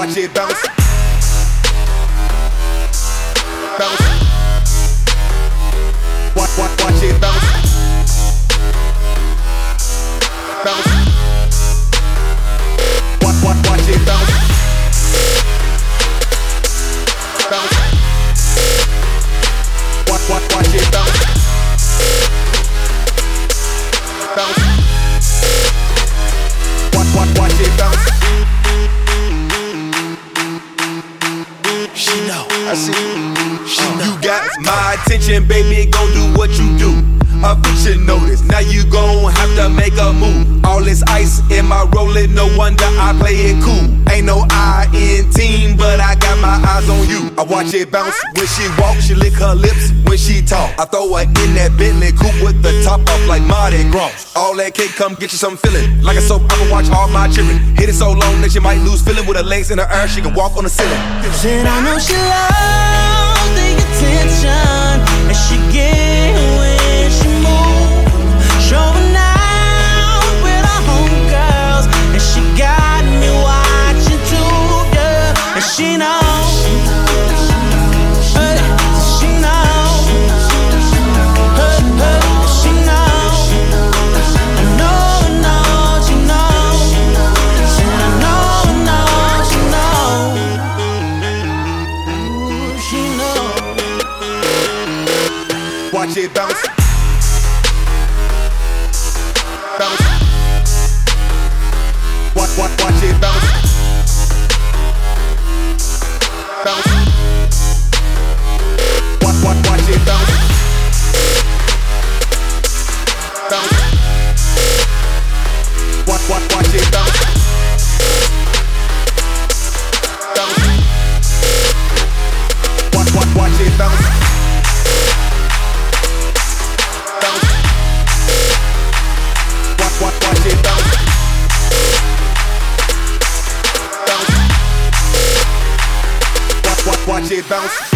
Watch it bounce. Bounce. Watch it bounce. Bounce. Watch it bounce. Bounce. Watch it bounce. Bounce. Watch it bounce. She know, I see. She know. You got my attention, baby. Gon' do what you do. A bitch notice. Now you gon' have to make a move. All this ice in my rollin', no wonder I play it cool. Ain't no I in team, but I got my eyes on you. I watch it bounce when she walk, she lick her lips when she talk. I throw her in that Bentley coupe with the top off like Mardi Gras. All that cake, come get you some feeling. Like a soap, I can watch all my children. Hit it so long that she might lose feeling. With her legs in the air, she can walk on the ceiling. Said I know she loves the attention and she get when she move. Showing out with her homegirls and she got me watching too, yeah. And she knows. Watch it bounce. Bounce. Watch it bounce. Bounce. Watch it bounce. Bounce. Watch it bounce. Bounce. Watch it bounce. Watch it bounce. Bounce. Watch it bounce.